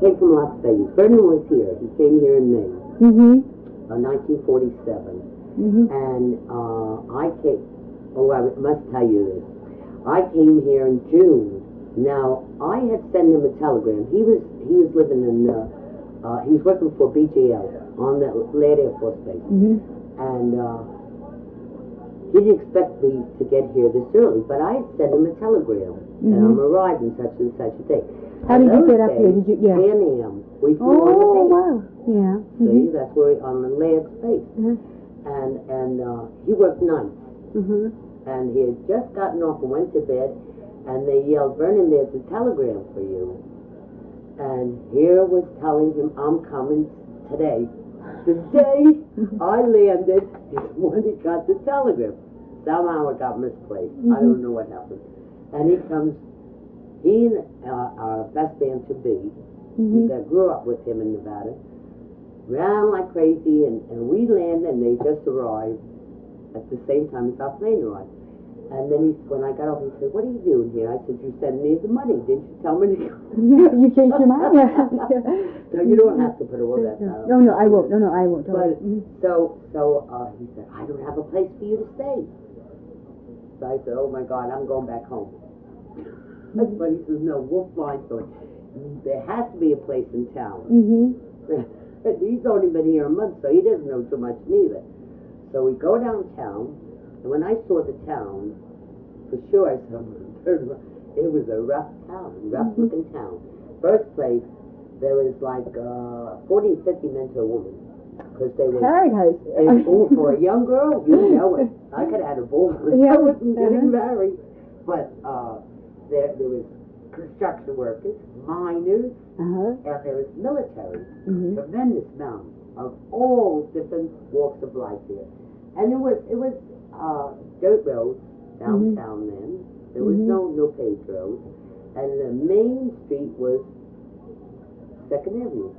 came from Las Vegas. Vernon was here. He came here in May, 1947. And I came. Oh, I must tell you this. I came here in June. Now I had sent him a telegram. He was living in he was working for BGL on the Laird Air Force Base, and he didn't expect me to get here this early. But I sent him a telegram that I'm arriving such and such a day. How did you get up here? Did you? Yeah. Pan Am. We flew on the base. Wow. Yeah. See, that's where on the Laird's base. And he worked nights. And he had just gotten off and went to bed, and they yelled, "Vernon, there's a telegram for you." And here was telling him, "I'm coming today." The day I landed is when he got the telegram. Somehow it got misplaced. I don't know what happened. And he comes, he and our best man to be, that grew up with him in Nevada, ran like crazy, and we landed, and they just arrived at the same time as our plane arrived. And then when I got off, he said, "What are you doing here?" I said, "You sent me the money. Didn't you tell me to go?" You changed your mind? No, you don't have to put all that down. No, I won't. No, I won't. But, so he said, "I don't have a place for you to stay." So I said, "Oh my God, I'm going back home." But he says, "No, we'll find something. There has to be a place in town." He's only been here a month, so he doesn't know too much neither. So we go downtown, and when I saw the town, for sure I said, it was a rough town, rough-looking town. First place, there was like 40, 50 men to a woman. Because they were... Paradise. For a young girl, you know it. I could have had a ball. I wasn't getting married. But there was construction workers, miners, and there was military. Tremendous amount of all different walks of life here. And it was dirt roads downtown then. There was no paved road. And the main street was 2nd Avenue.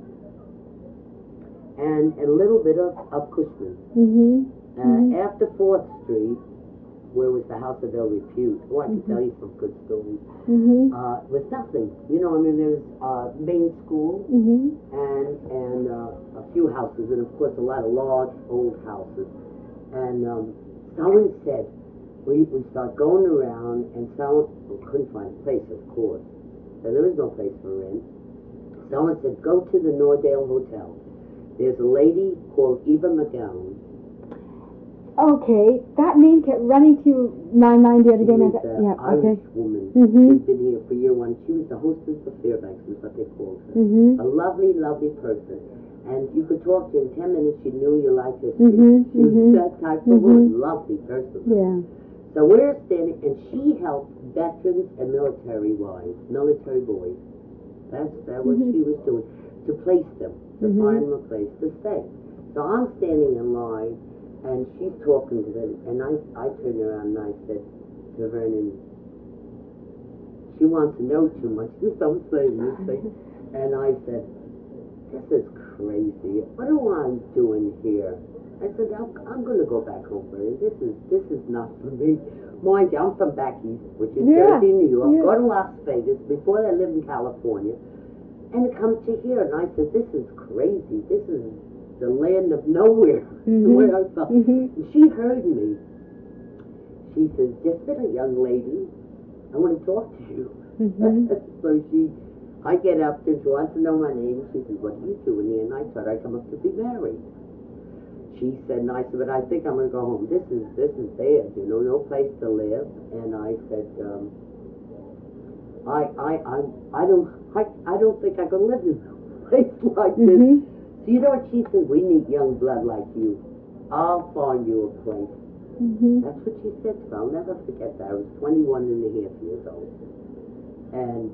And a little bit of Cushman. After 4th Street, where was the house of ill repute. Oh, I can tell you some good stories. Was nothing. You know, I mean, there's main school and a few houses, and of course a lot of large old houses. And someone said, we start going around, and someone couldn't find a place, of course. So there was no place for rent. Someone said, "Go to the Nordale Hotel. There's a lady called Eva McGowan." Okay, that name kept running to my mind the other day. She was an Irish woman. She'd been here for year one. She was the hostess of Fairbanks, is what they called her. A lovely, lovely person. And you could talk to her in 10 minutes. She knew your life history. She was that type of woman. Lovely person. So we're standing, and she helped veterans and military wives, military boys. That's what she was doing, to place them, to find them a place to stay. So I'm standing in line, and she's talking to them, and I turned around and I said to Vernon, "She wants to know too much." I'm saying this thing. And I said, "This is crazy. What am I doing here?" I said, "I'm going to go back home, Vernon. This is not for me." Mind you, I'm from back east, which is Jersey, New York. Go to Las Vegas. Before that, I lived in California. And to come to here, and I said, "This is crazy. This is the land of nowhere." The way I felt. And she heard me. She says, "Just been a young lady. I want to talk to you." So I get up and she wants to know my name. She says, "What are you doing here?" And I thought I'd come up to be married. She said, and I said, "But I think I'm going to go home. This is bad, you know, no place to live." And I said, I don't think I can live in a place like this. So you know what she said? "We need young blood like you. I'll find you a place." That's what she said to me. I'll never forget that. I was 21 and a half years old. And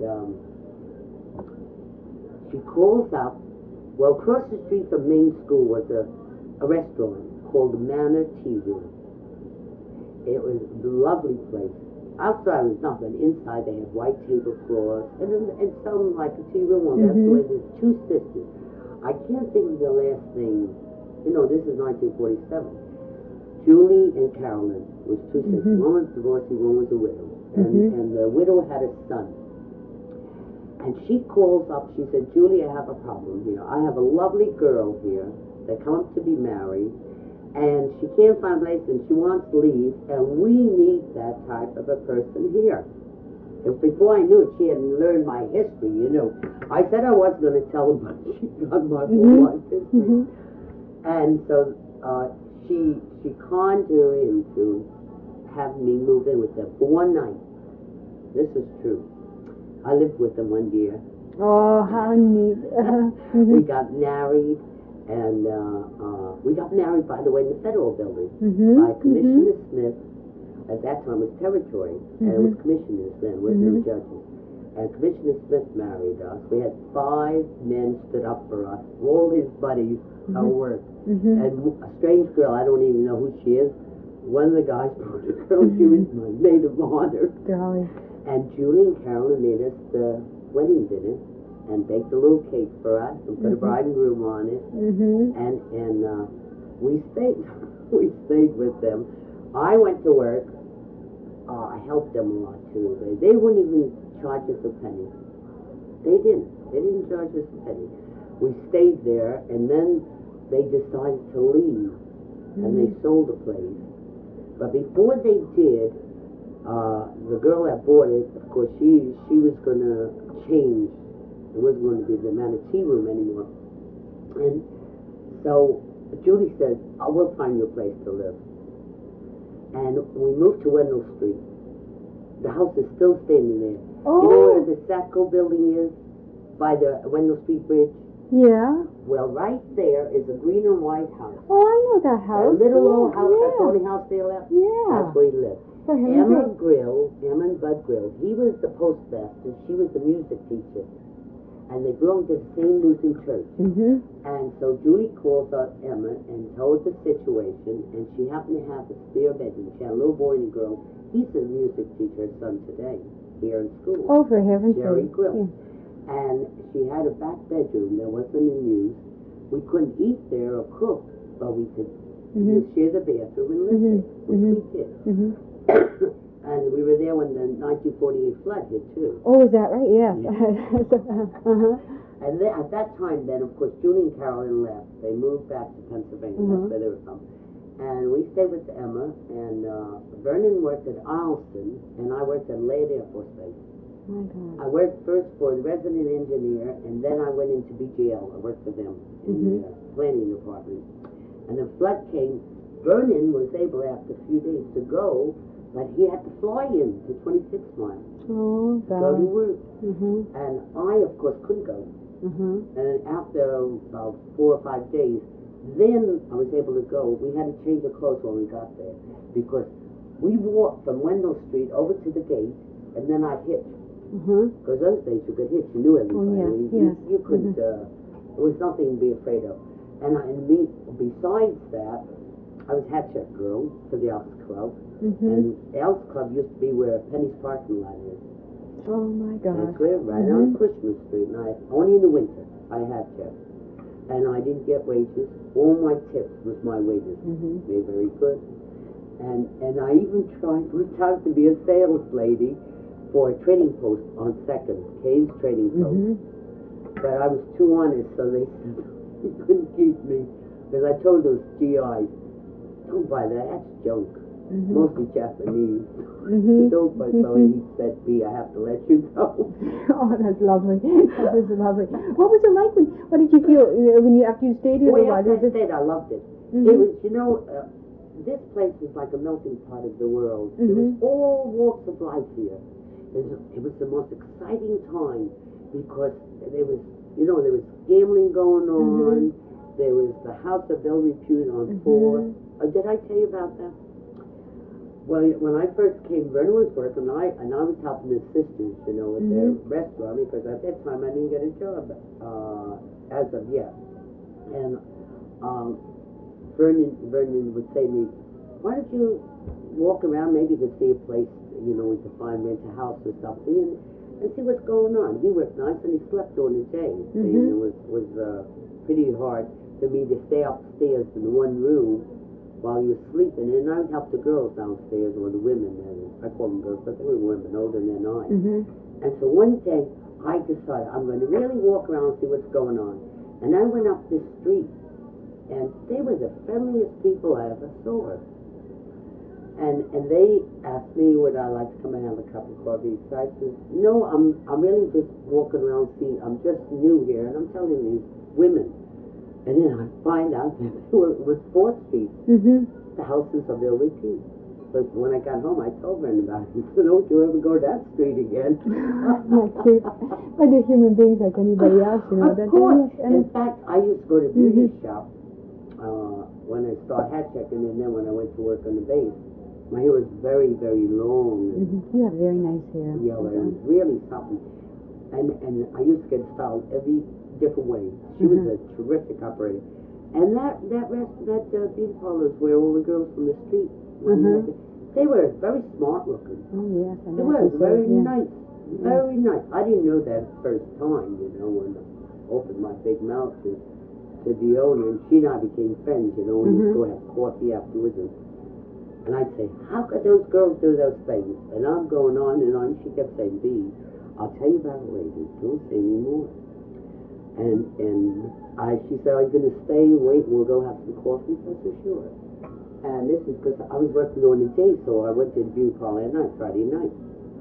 she calls up. Well, across the street from Main School was a restaurant called the Manor Tea Room. It was a lovely place. Outside was nothing. Inside they had white tablecloths and some like a tea room. Well, that's the way there's two sisters. I can't think of the last name. You know, this is 1947. Julie and Carolyn was two sisters. One was divorced, one was a widow. And the widow had a son. And she calls up, she said, Julie, I have a problem here. I have a lovely girl here that come up to be married, and she can't find a place, and she wants to leave, and we need that type of a person here. Because before I knew it, she hadn't learned my history, you know. I said I wasn't going to tell her, but she got my whole life history. And so she conned her into having me move in with them for one night. This is true. I lived with them one year. Oh, how neat. We got married, and we got married, by the way, in the Federal Building by Commissioner Smith. At that time, it was territory, and it was commissioners then, wasn't judges. And Commissioner Smith married us. We had 5 men stood up for us, all his buddies, our work. And a strange girl, I don't even know who she is. One of the guys brought a girl, she was my maid of honor. Golly. And Julie and Carolyn made us the wedding dinner and baked a little cake for us and put a bride and groom on it. And we stayed with them. I went to work. I helped them a lot too. They wouldn't even charge us a penny. They didn't charge us a penny. We stayed there, and then they decided to leave, and they sold the place. But before they did, the girl that bought it, of course, she was going to change. It wasn't going to be the Manatee Room anymore. And so Julie said, we'll find you a place to live. And we moved to Wendell Street. The house is still standing there. Oh. You know where the Satco building is? By the Wendell Street Bridge? Yeah. Well, right there is a green and white house. Oh, I know that house. A little old house, yeah. that's the only house they left? Yeah. That's where he lived. For him, Emma and Bud Grill, he was the postmaster, she was the music teacher. And they belonged to the same Lutheran church. And so Julie calls up Emma and told the situation, and she happened to have a spare bedroom. She had a little boy and a girl. He's a music teacher, her son today, here in school. Oh, for heaven's sake. Jerry Grill. Yeah. And she had a back bedroom that wasn't in use. We couldn't eat there or cook, but we could share the bathroom and live there, which we did. And we were there when the 1948 flood hit, too. Oh, is that right? Yes. And then, at that time, then, of course, Julie and Carolyn left. They moved back to Pennsylvania. That's where they were from. And we stayed with Emma, and Vernon worked at Arlington, and I worked at Laird Air Force Base. My God. I worked first for the resident engineer, and then I went into BGL. I worked for them in the planning department. And the flood came. Vernon was able, after a few days, to go, but he had to fly in to 26 miles. Oh, God. Go to work. And I, of course, couldn't go. And after about 4 or 5 days, then I was able to go. We had to change the clothes when we got there, because we walked from Wendell Street over to the gate, and then I hitched. Because those days you could hitch, you knew everybody. Oh, yes, You couldn't, there was nothing to be afraid of. And besides that, I was hat check girl for the Elks Club. And the Elks Club used to be where Penny's parking lot is. Oh, my God. That's where, right on Cushman Street. And only in the winter, I had check. And I didn't get wages. All my tips was my wages. They were very good. And I even tried one time to be a sales lady for a trading post on 2nd, Kay's Trading Post. But I was too honest, so they said they couldn't keep me. Because I told those GIs, don't buy that, that's junk. Mostly Japanese. Don't buy so. He said, B, I have to let you go. Oh, that's lovely. That is lovely. What was it like what did you feel after you stayed here? Well, after I stayed, I loved it. It was, this place was like a melting pot of the world. There was all walks of life here. It was the most exciting time because there was gambling going on. There was the House of Ill Repute on 4. Did I tell you about that? Well, when I first came, Vernon was working, and I was helping his sisters, with their restaurant, because at that time I didn't get a job as of yet. And Vernon would say to me, why don't you walk around, maybe you could see a place, we could find, rent a house or something, and see what's going on. He worked nights and he slept during the day. It was pretty hard for me to stay upstairs in one room while you were sleeping, and I would help the girls downstairs, or the women, and I call them girls, but they were women older than I. And so one day, I decided I'm going to really walk around and see what's going on. And I went up this street, and they were the friendliest people I ever saw. And they asked me would I like to come and have a cup of coffee. So I said, no, I'm really just walking around seeing, I'm just new here, and I'm telling these women. And then I find out that it was 4th Street. The houses of Bill Repeat. But when I got home, I told Brenda about it. He said, don't you ever go that street again. Not cute. But they're human beings like anybody else, you know. Of course. In fact, I used to go to beauty shop when I started hat checking, and then when I went to work on the base. My hair was very, very long. You have very nice hair. Yeah, it was really something. And I used to get styled every different way. She was a terrific operator. And that beauty parlor is where all the girls from the street went. They were very smart looking. Oh, yes. They were very nice. Very nice. I didn't know that first time, you know, when I opened my big mouth to the owner, and she and I became friends, you know, we used to go have coffee afterwards. And I'd say, how could those girls do those things? And I'm going on and on. She kept saying, B, I'll tell you about it later. Don't say any more. And she said, are you going to stay and wait and we'll go have some coffee? I said, sure. And this is because I was working during the day, so I went to the beauty parlor at night, Friday night.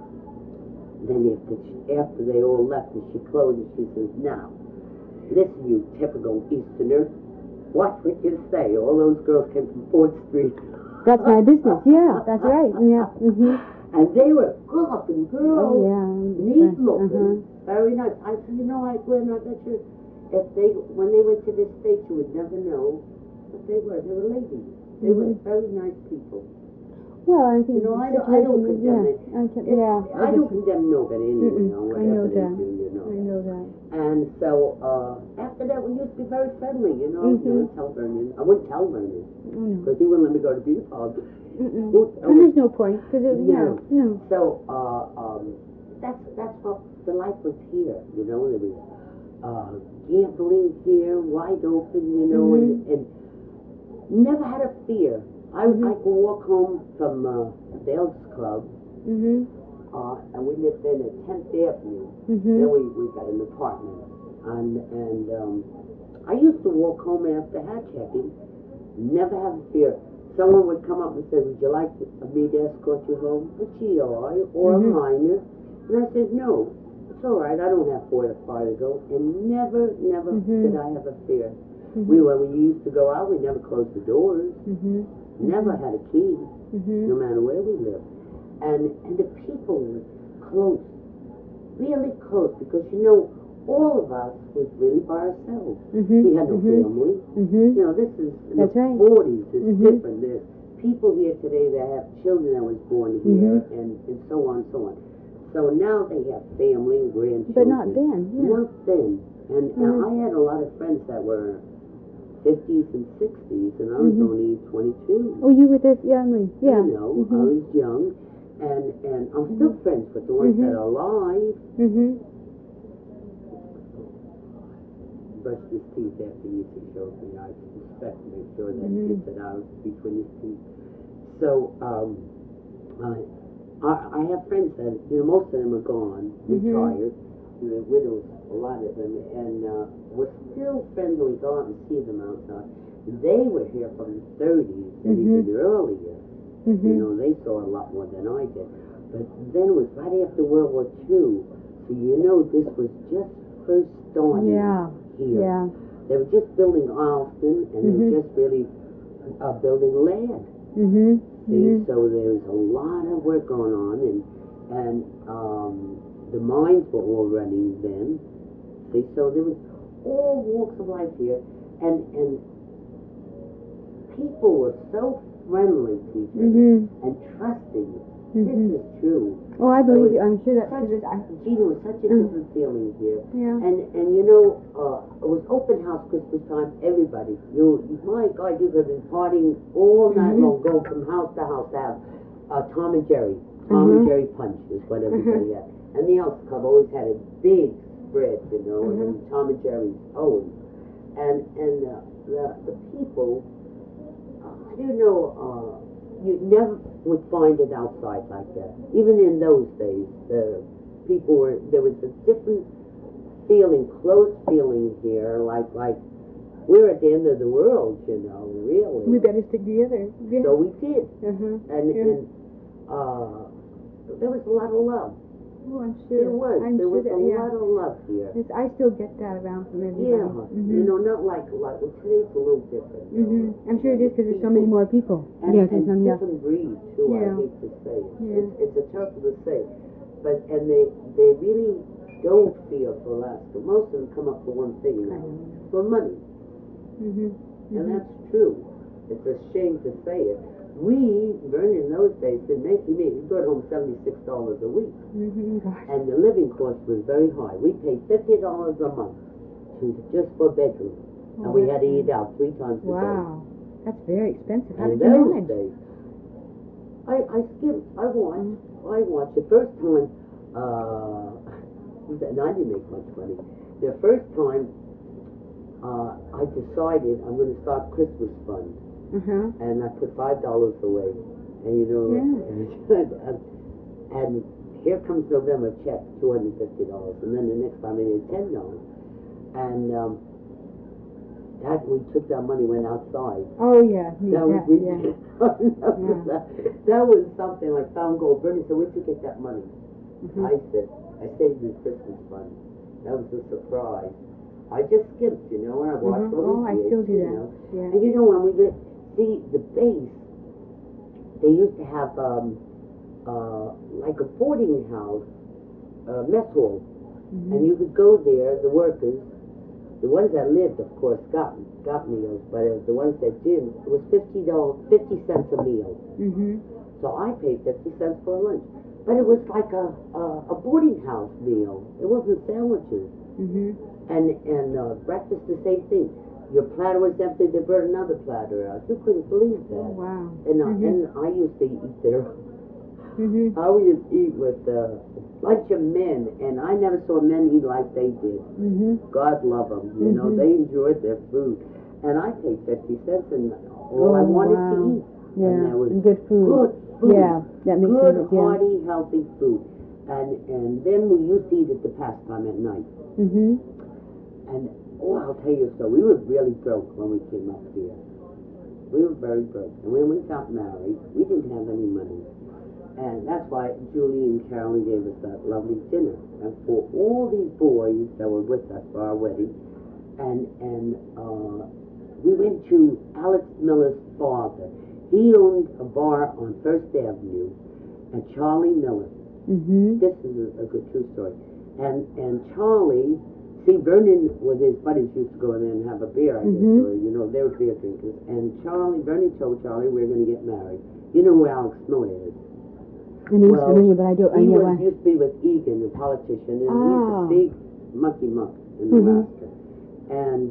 Then after they all left and she closed, she says, now, listen, you typical Easterner, what would you say? All those girls came from 4th Street. That's my business, yeah, that's right, yeah. And they were good-looking girls. Oh, yeah. Neat-looking, very nice. I said, you know, Gwen, I bet you, when they went to the States, you would never know what they were. They were ladies. They were very nice people. Well, I think, you know, I don't condemn it. I don't condemn nobody anyway. I know that. Do, you know. I know that. And so after that, we used to be very friendly. You know, I wouldn't tell Vernon. I wouldn't tell Vernon because he wouldn't let me go to beauty parlor. And there's no point because no. So that's what the life was here. You know, there was gambling here, wide open. You know, and never had a fear. I could walk home from the Elks Club, and we lived in at 10th Avenue. Then we got an apartment, and I used to walk home after hat checking, never have a fear. Someone would come up and say, would you like me to escort you home? A GI or a minor? And I said, no, it's all right, I don't have 4 to 5 to go. And never did I have a fear. When we used to go out, we never closed the doors. Never had a key, no matter where we lived. And the people were close, really close, because, you know, all of us was really by ourselves. We had no family. You know, this is in the 40s. It's different. There's people here today that have children that was born here, and so on and so on. So now they have family and grandchildren. But not then. Not then. And I had a lot of friends that were 50s and 60s, and I was only 22. Oh, you were that young? Yeah. You know, I was young, and I'm still friends with the ones that are alive. Brushed his teeth after he showed me. I inspect to make sure that he gets it out between his teeth. So, I have friends that, you know, most of them are gone, retired. They're widows, a lot of them, and we're still friends when we go out and see them outside. They were here from the 30s and even earlier. You know, they saw a lot more than I did. But then it was right after World War II, so you know this was just first starting here. They were just building Alston, and they were just really building land. See, so there was a lot of work going on, and the mines were all running then. See, so there was all walks of life here, and people were so friendly to each other and trusting. This is true. Oh, I believe you. I'm sure that. Gina, was such a different feeling here. Yeah. And you know, it was open house Christmas time. Everybody, my God, you could have been partying all night long, going from house to house to have Tom and Jerry punch is what everybody had. And the Elks Club always had a big spread, you know, and Tom and Jerry's always. And the people, you know, you never would find it outside like that. Even in those days, people were, there was a different feeling, close feeling here, like we're at the end of the world, you know, really. We better stick together. Yeah. So we did. Uh-huh. And there was a lot of love. Oh, I'm sure. There was. I'm There sure was that, a lot of love here. Yes, I still get that around from everybody. Yeah. Mm-hmm. You know, not like well, today's a little different. I'm sure it is because there's so many more people. And, Yes, and there's different breeds, too, Yeah. I hate to say it. Yeah. It's a tough to say. But, and they really don't feel for Alaska. Most of them come up for one thing, you know, for money. And that's true. It's a shame to say it. We, Vernon, in those days, didn't make you mean. We brought home $76 a week. And the living cost was very high. We paid $50 a month just for a bedroom. And we had to eat out 3 times a day. Wow. That's very expensive. How In did you those manage? days, I skipped. I watched. The first time, and I didn't make much money. The first time, I decided I'm going to start Christmas fund. And I put $5 away. And you know, and here comes November check, $250. And then the next time I did $10. And that we took that money, went outside. Oh yeah, That was something like found gold. Bernie said, where'd you get that money? I said, I saved the Christmas fund. That was a surprise. I just skipped, you know, and I watched all I the still do you that. know. Yeah. And you know, when we did, see, the base, they used to have like a boarding house, mess hall. And you could go there, the workers, the ones that lived, of course, got meals, but the ones that didn't, it was $50, 50 cents a meal. So I paid 50 cents for a lunch. But it was like a boarding house meal. It wasn't sandwiches. And breakfast, the same thing. Your platter was empty, they brought another platter out. You couldn't believe that. Oh, wow. And I used to eat there. I would eat with a bunch of men, and I never saw men eat like they did. God love them, you know, they enjoyed their food. And I paid 50 cents, and all I wanted to eat. Yeah, and that was good food. Good food. Yeah, that makes good, sense. Yeah. hearty, healthy food. And then we used to eat at the pastime at night. And, I'll tell you so, we were really broke when we came up here. We were very broke. And when we got married, we didn't have any money. And that's why Julie and Carolyn gave us that lovely dinner. And for all these boys that were with us for our wedding, and we went to Alex Miller's father. He owned a bar on First Avenue, and Charlie Miller. This is a good true story. And Charlie, see, Vernon with his buddies used to go in there and have a beer, I guess, or, you know, they were beer drinkers. And Vernon told Charlie, we're going to get married. You know who Alex Miller is? And he was familiar, but I don't. He used to be with Egan, the politician, and he's a big monkey monk in Alaska. And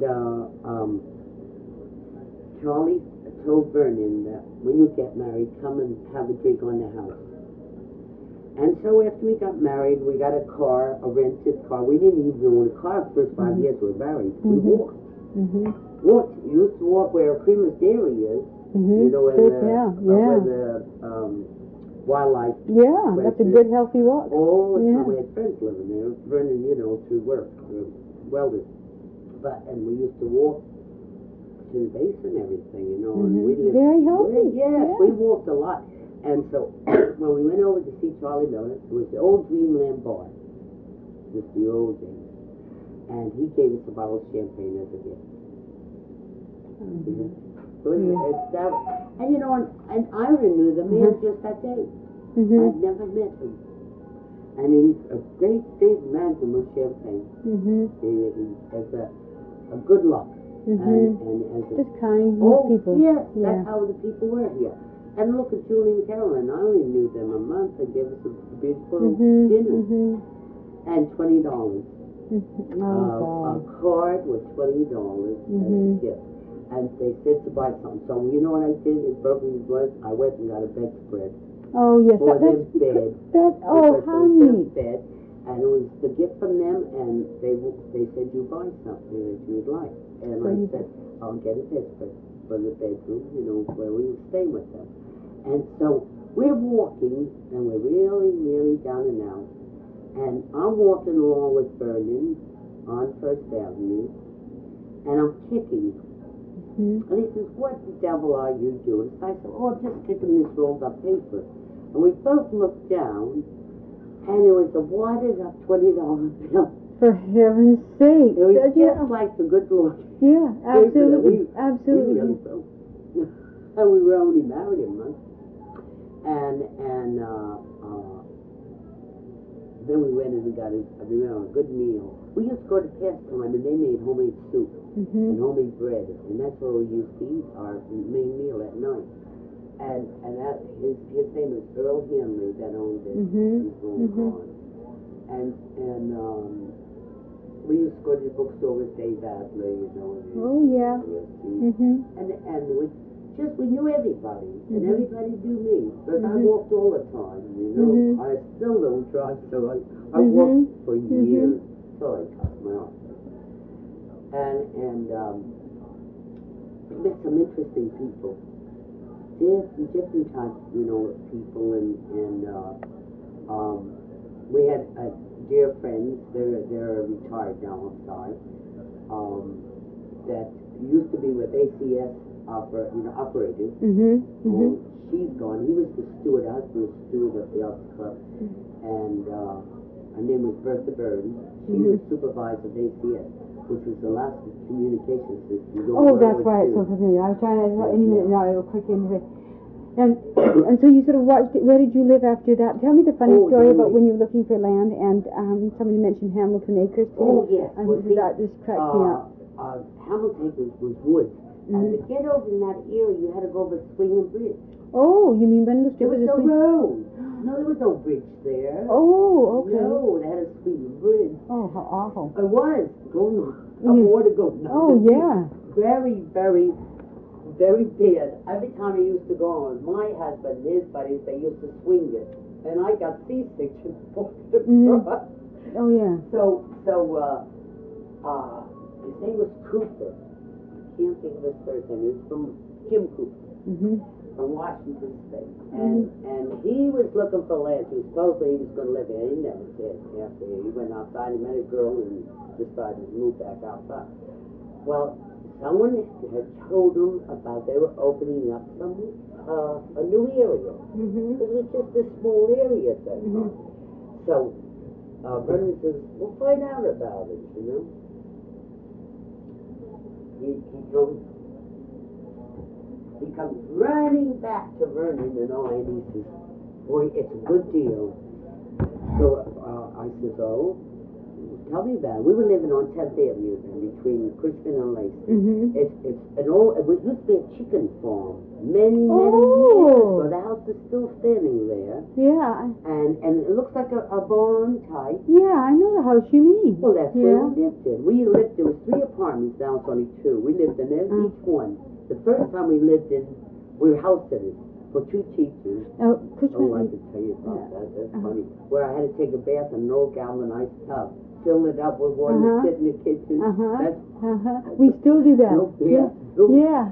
Charlie told Vernon that when you get married, come and have a drink on the house. And so after we got married, we got a car, a rented car. We didn't even own a car the first 5 years we were married. We walked. Walked. You used to walk where Creamer's Dairy is. You know, where the wildlife. Yeah, that's a good, healthy walk. All the time. We had friends living there. Vernon, you know, through work, welders. And we used to walk to the base and everything, you know. And we lived very healthy. Yes, we walked a lot. And so, when we went over to see Charlie Miller, it was the old Dreamland Bar. Just the old days. And he gave us a bottle of champagne as a gift. So it's that, and you know, and Ira knew the man just that day. I'd never met him. And he's a great big man with champagne. He has a good luck. And as just kind people. Yes, that's how the people were here. And look at Julie and Carolyn. I only knew them a month. They gave us a beautiful dinner. And $20. A card with $20 as a gift. And they said to buy something. So you know what I did? It broke me was I went and got a bedspread. Oh yes, for their bed. How neat. Bed, and it was the gift from them. And they said you buy something that you would like. And I said I'll get a bedspread for the bedroom. You know where we would stay with them. And so we're walking, and we're really, really down and out. And I'm walking along with Vernon on First Avenue, and I'm kicking. And he says, "What the devil are you doing?" So I said, "Oh, I'm just kicking this rolled up paper." And we both looked down, and it was a wadded up $20 bill. For heaven's sake. It was just like the good Lord. Yeah, absolutely. Absolutely. We really felt. And we were only married a month. And then we went and we got a good meal. We used to go to Pastime, and they made homemade soup and homemade bread, and that's where we used to eat our main meal at night. And that his name is Earl Hanley that owned it. He's long gone. And we used to go to the bookstore with Dave Adley, you know. Oh yeah. And we knew everybody, and everybody knew me, because I walked all the time, you know. I still don't drive, so I walked for years, till I cut my arm. And met some interesting people. Different types, you know, of people, and we had dear friends. They're retired now, I'm sorry. That used to be with ACS operators. She's gone. He was the steward. Her husband was steward of the Elks Club, and her name was Bertha Burns. She was supervisor of ACS, which was the last communication system. Oh, that's why it's so familiar. I was trying to, any minute now it'll click into it. And so you sort of watched it. Where did you live after that? Tell me the funny story about when you were looking for land, and somebody mentioned Hamilton Acres too. Oh, yes. And that just cracked me up. Hamilton Acres was woods. And to get over in that area, you had to go over Swinging Bridge. Oh, you mean Wendell Street? There was no road. No, there was no bridge there. Oh, okay. No, they had a Swinging Bridge. Oh, how awful. It was. Going up water going down. Oh, yeah. Very, very, very bad. Every time I used to go on, my husband and his buddies, they used to swing it. And I got seasick walking across. Oh, yeah. So, his name was Cooper. I can't think of his first name. He was from Jim Cooper, from Washington State. And he was looking for land. Supposedly he was going to live there. He never did. After he went outside, he met a girl and decided to move back outside. Well, someone had told him about they were opening up a new area. It was just a small area at that time. So Vernon says, "We'll find out about it, you know." He comes running back to Vernon and he says, "Boy, it's a good deal." So I says, "Oh, tell me about it." We were living on 10th Avenue then, between Cushman and Lacey. It's an old, it used to be a chicken farm many years. So the house is still standing there. Yeah. And it looks like a barn type. Yeah, I know the house you mean. Well, that's where we lived in. There was 3 apartments, now it's only 2. We lived in each one. The first time we lived in, we were house sitters for 2 teachers. Oh, I could tell you about that. That's funny. Where I had to take a bath in an old galvanized tub, fill it up with water, sit in the kitchen. We still do that. Yeah,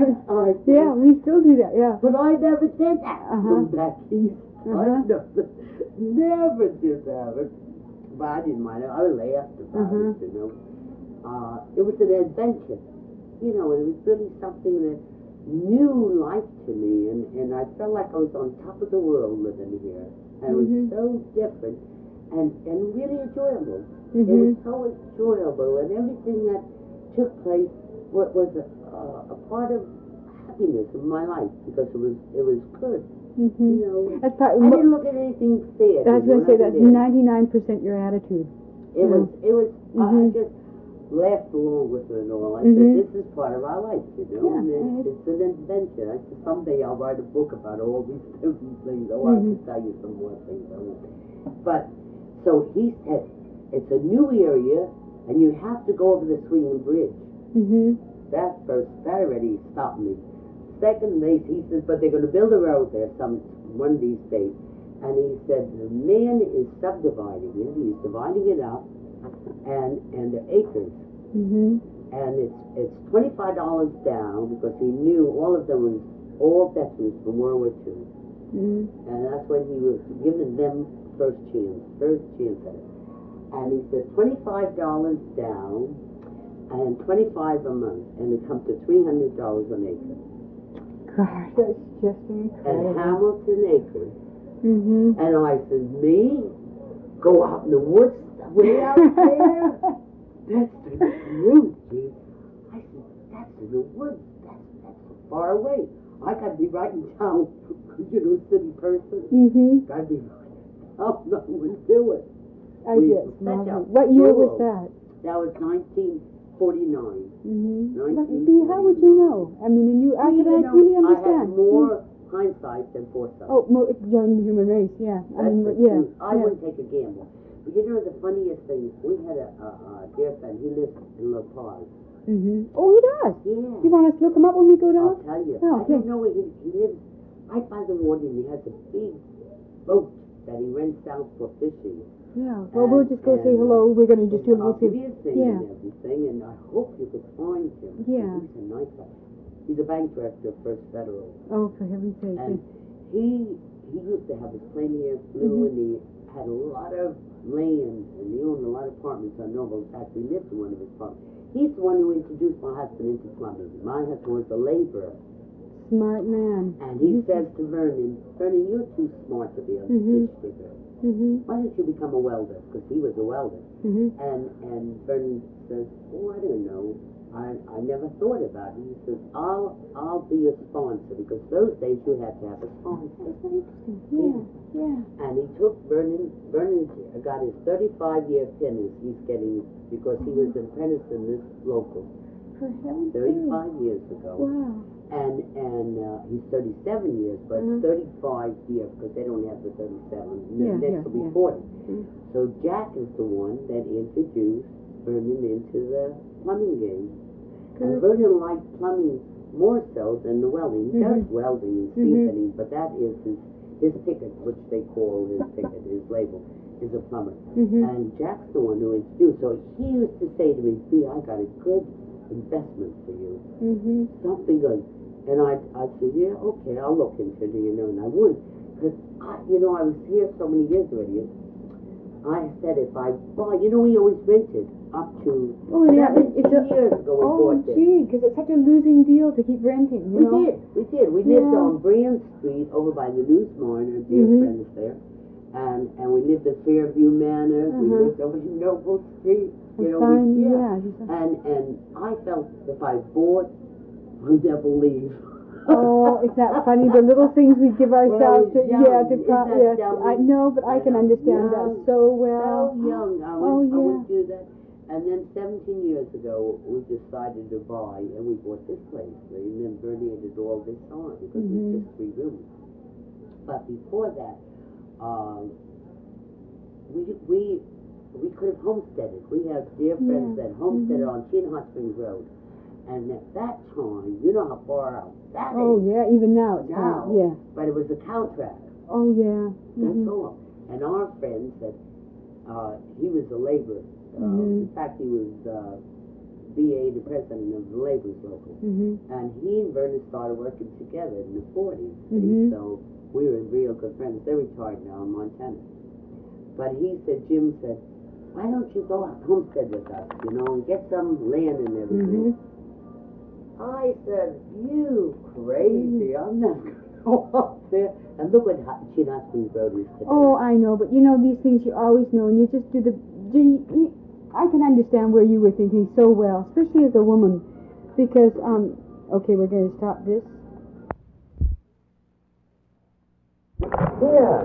we still do that. Yeah. But I never did that. Back east, I never did that. But I didn't mind it. I laughed about it, you know. It was an adventure, you know, and it was really something that new life to me, and I felt like I was on top of the world living here, and it was so different and really enjoyable. It was so enjoyable, and everything that took place was a part of happiness in my life, because it was good. You know, I didn't look at anything sad. I was going to say that's 99% your attitude. It was. I just laughed along with it and all. I said, this is part of our life, you know. And it's an adventure. I said, someday I'll write a book about all these different things. Oh, I can tell you some more things. But so he said, it's a new area, and you have to go over the Swinging Bridge. That already stopped me. Second, he says, but they're going to build a road there one of these days. And he said, the man is subdividing it. He's dividing it up, and they're acres. And it's $25 down, because he knew all of them was all veterans from World War II. And that's when he was giving them first chance at it. And he says $25 down and $25 a month, and it comes to $300 an acre. Gosh, that's just incredible. And Hamilton Acres. And I said, me? Go out in the woods way out there? That's the truth, Gene. I said, that's in the woods. That's far away. I got to be right in town, city person. Got to be right in town. I wouldn't do it. What year was that? That was 1949. How would you know? I mean, and I really understand. I had more hindsight than foresight. Oh, you're in the human race, yeah. I wouldn't take a gamble. But you know the funniest thing, we had a dear friend, he lives in La Paz. Oh, he does? Yeah. You want us to look him up when we go down? I'll tell you. Oh, okay. I don't know where he lives right by the water, and he has a big boat that he rents out for fishing. Yeah, well, we'll just go say hello. We're going to just do a little thing and everything, and I hope you could find him. Yeah. He's a nice guy. He's a bank director of First Federal. Oh, for heaven's sake. And he used to have his plane here, flew, and he had a lot of land, and he owned a lot of apartments on Noble. In fact, we lived in one of his apartments. He's the one who introduced my husband into plumbing. My husband was a laborer. Smart man. And he says to Vernon, you're too smart to be a ditch digger. Why don't you become a welder? Because he was a welder. And Vernon says, oh, I don't know. I never thought about it. He says, I'll be a sponsor, because those days you had to have a sponsor. That's interesting. Yeah. And he took Vernon got his 35-year apprentice. He's getting, because he was an apprentice in this local. For heaven's sake. 35 years ago. Wow. And he's 37 years, but 35 years, because they don't have the 37. Next will be 40. So Jack is the one that introduced Vernon into the plumbing game. And Vernon liked plumbing more so than the welding. He does welding and steam fitting, but that is his ticket, which they call his ticket, his label, is a plumber. And Jack's the one who introduced. So he used to say to me, I got a good investment for you. Something good. And I'd say, yeah, okay, I'll look into it, and I would. Because, I was here so many years already. I said if I buy, we always rented up to 17 years ago we bought this. Oh, gee, because it's such a losing deal to keep renting, We did. We lived on Brand Street over by the Newsmine, and dear friends there. And we lived at Fairview Manor. We lived over in Noble Street. And I felt if I bought, I'll never leave. Oh, is that funny? The little things we give ourselves to, I know, but I can understand that so well. So young, I would do that. And then 17 years ago, we decided to buy, and we bought this place. And then Bernie did all this on, because it was just 3 rooms. But before that, we could have homesteaded. We have dear friends that homesteaded on Chin Hot Springs Road. And at that time, you know how far out that is. Oh, yeah, even now it's now. Yeah. But it was a cow track. Oh, yeah. That's all. And our friend said he was a laborer. In fact, he was BA, the president of the laborers local. And he and Vernon started working together in the 40s. So we were real good friends. They're retired now in Montana. But Jim said, why don't you go out homestead with us, and get some land and everything. I said, you crazy, I'm not going to go up there. And look what Chin Hot Springs Road is today. Oh, I know, but these things you always know, and you just do I can understand where you were thinking so well, especially as a woman, because, okay, we're going to stop this. Yeah.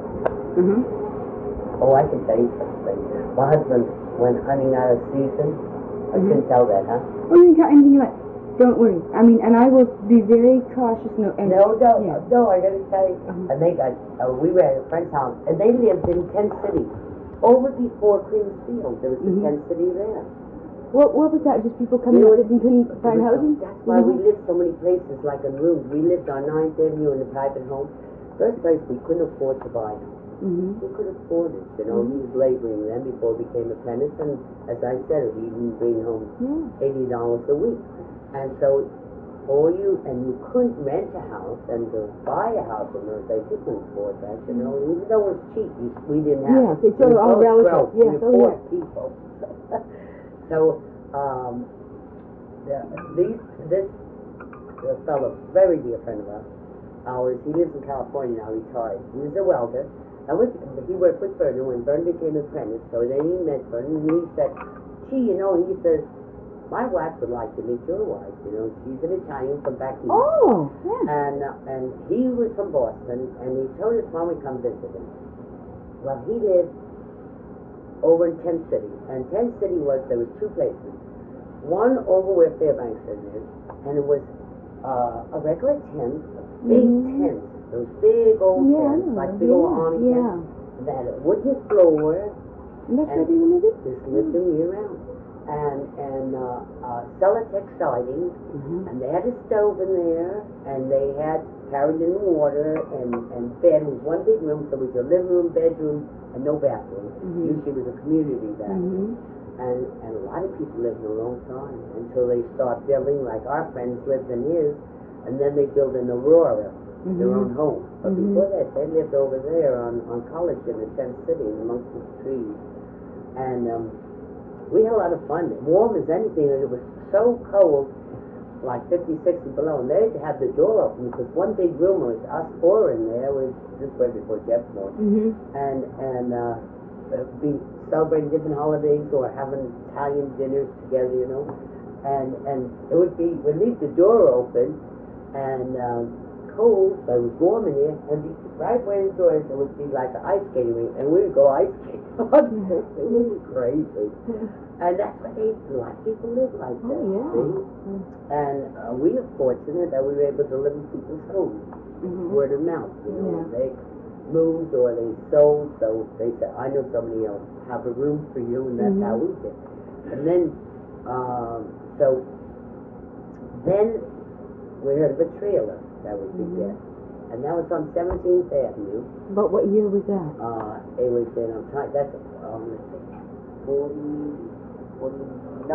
Oh, I can tell you something. My husband went hunting out of season. I shouldn't tell that, huh? Oh, you didn't tell anything about it. Don't worry. I mean, and I will be very cautious. No, I got to tell you. And they got, we were at a friend's house, and they lived in Tent City. Over before Queens Field, there was a Tent City there. What was that? Just people coming out that couldn't find housing? That's why we lived so many places, like in rooms. We lived on 9th Avenue in a private home. First place we couldn't afford to buy. We could afford it, He was laboring then before he became apprentice, and as I said, he didn't bring home $80 a week. And so and you couldn't rent a house and to buy a house in those days, you couldn't afford that, you know, even though it was cheap, we didn't have it. Yes, it's sort of all relative. Yes, we were poor people. So, this fellow, very dear friend of ours, he lives in California now, retired. He was a welder. He worked with Vernon when Vernon became an apprentice, so then he met Vernon, and he said, gee, you know, he says, my wife would like to meet your wife, you know, she's an Italian from back east. Oh, yeah. And he was from Boston, and he told us why we come visit him. Well, he lived over in Tent City, and Tent City there was two places. One over where Fairbanks is, and it was a regular tent, a big tent, those big old tents, like big old army tents, that had a wooden floor. And that's where they lived? Just lived them year round. And Celotex siding, and they had a stove in there, and they had carried in water, and bed. It was one big room, so it was a living room, bedroom, and no bathroom. Usually it was a community bathroom. And a lot of people lived a long time until they start building, like our friends lived in his, and then they built in Aurora, their own home. But before that, they lived over there on College in the Tent City amongst the trees. And we had a lot of fun. Warm as anything, and it was so cold, like 50, 60 below, and they had to have the door open because one big room was us four in there. Was this way before Jeff Moore, and be celebrating different holidays or having Italian dinners together, you know, and it would be we'd leave the door open and cold, but it was warm in there, and right where the door is, it would be like an ice skating rink, and we would go ice skating. It was crazy. And that's what a lot of people live like that, see? And we are fortunate that we were able to live in people's homes, word of mouth, you know. They moved or they sold, so they said, I know somebody else, have a room for you, and that's how we did. And then, then we heard of a trailer that we could get. And that was on 17th Avenue. But what year was that? It was in, let's see, 49.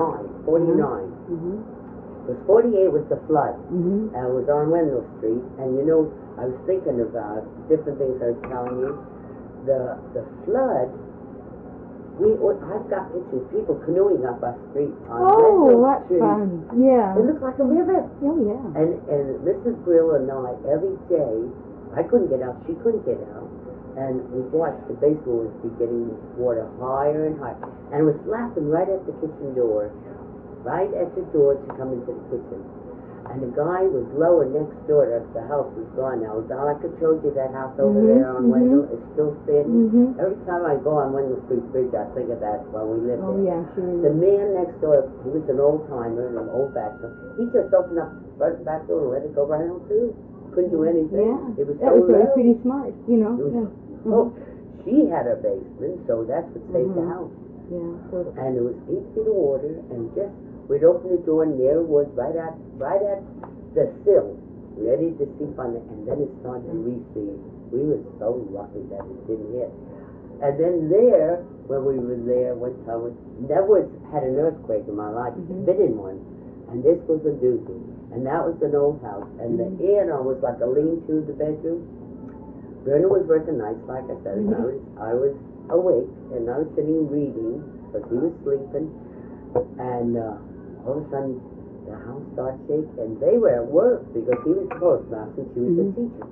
Because 48 was the flood. And it was on Wendell Street. And you know, I was thinking about different things I was telling you. The flood, I've got pictures of people canoeing up our street on Wendell Street. Fun. Yeah. It looked like a river. Oh, yeah. And Mrs. Brill and I, every day, I couldn't get out, she couldn't get out. And we watched the basement was be getting water higher and higher. And it was slapping right at the kitchen door. Right at the door to come into the kitchen. And the guy was lower next door to us. The house was gone now. Like I told you, that house over there on Wendell is still standing. Every time I go on Wendell Street Bridge, I think of that while we lived there. Oh, yeah, sure. The man next door, he was an old-timer, an old bachelor. He just opened up the front and back door and let it go right on through. Couldn't do anything. Yeah. It was that so was pretty smart, you know. Oh, she had a basement, so that's what saved the house. Yeah, totally. And it was 8 feet of water, and just we'd open the door, and there it was right at the sill, ready to seep on it, and then it started to recede. We were so lucky that it didn't hit. And then there, when we were there one time, never had an earthquake in my life, been in one, and this was a doozy. And that was an old house, and the air was like a lean-to the bedroom. Vernon was working nights, like I said, and I was awake, and I was sitting reading, because he was sleeping, and all of a sudden, the house started shaking, and they were at work, because he was the postmaster, and she was the teacher.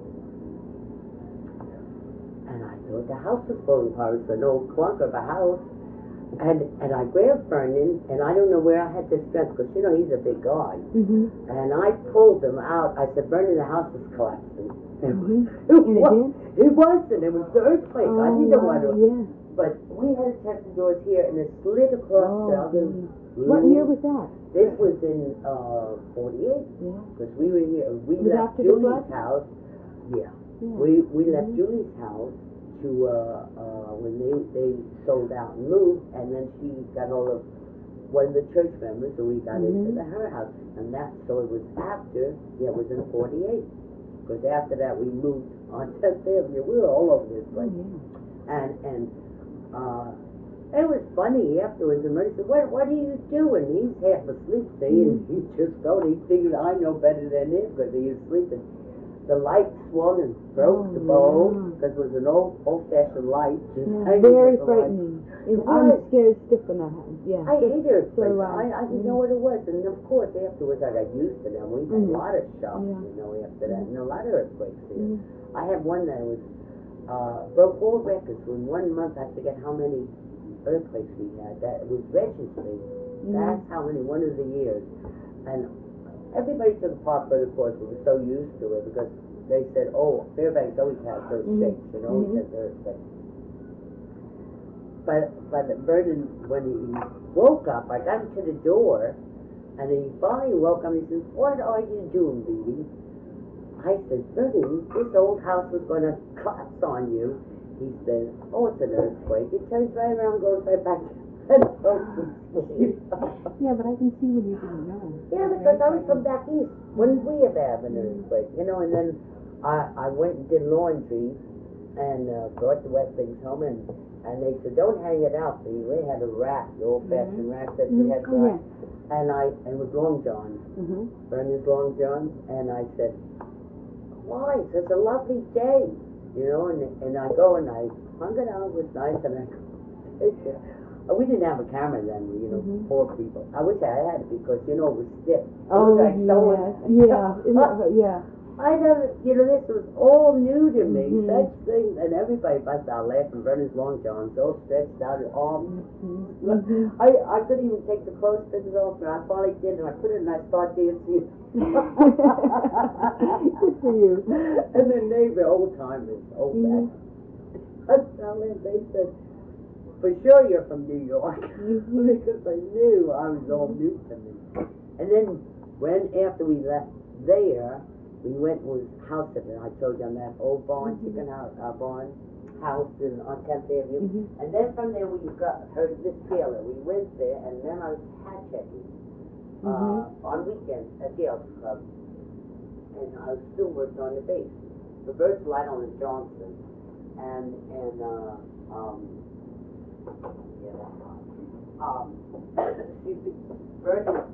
And I thought the house was falling apart. It was an old clunk of a house. And I grabbed Vernon, and I don't know where I had the strength, because, you know, he's a big guy. And I pulled him out. I said, Vernon, the house is collapsing. It wasn't. It was the earthquake. I didn't know what it was. But we had to test the doors here, and it slid across the other room. What year was that? This was in 48. Because we were here. We left Julie's house. We left Julie's house to when they sold out and moved, and then she got hold of one of the church members, and we got into her house, and so it was after. It was in 48, because after that we moved on 10th Avenue. We were all over this place, and It was funny afterwards, and Murray said, what are you doing? He's half asleep, see, and he just go, and he figured I know better than him, because he was sleeping. The light swung and broke the bowl, because it was an old-fashioned light. Very frightening. I'm scared stiff when that happens. Yeah. I hate earthquakes. I didn't know what it was, and of course, afterwards, I got used to them. We had a lot of shocks, after that, and a lot of earthquakes here. I had one that was, broke all records. In 1 month, I forget how many earthquakes we had. That was registered. That's how many, one of the years. And everybody took part for it, of course. We were so used to it because they said, oh, Fairbanks always has those shakes, always has earthquakes. But Vernon, when he woke up, I got him to the door, and he finally woke up and he says, what are you doing, Beatty? I said, Vernon, this old house was going to collapse on you. He said, oh, it's an earthquake. He turns right around and goes right back and goes to sleep. Yeah, but I can see when you didn't know. Yeah, because I was from back east. Wouldn't we have had an earthquake? And then I went and did laundry and brought the wet things home, and they said, don't hang it out. We had a rack, the old-fashioned rack that we had dry. And it was Long John, Vernon's Long John, and I said, why? It's a lovely day. And I go and I hung it out. It was nice, and I we didn't have a camera then, poor people. I wish I had it because, it was stiff. Oh, like yeah. I never, this was all new to me, such things, and everybody bust out laughing. Vernon's Long Johns, all stretched out, his arms. I couldn't even take the clothespins off, but I finally did, and I put it and I started dancing. Good for you. And then old timers, old back. They said, for sure you're from New York, because I knew I was all new to me. And then after we left there, we went with house sitting. I told you on that old barn, chicken house, barn house on 10th Avenue. And then from there we heard this trailer. We went there, and then I was hat checking on weekends at the Elks Club. And I was still working on the bass. The Birds Light on the Johnson. Excuse me, Vernon,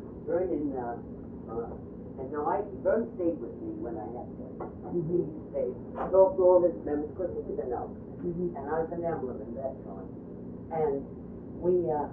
and no, Vern stayed with me when I had to. He stayed. I talked to all his members because he was an elk. And I was an emblem in that time. And I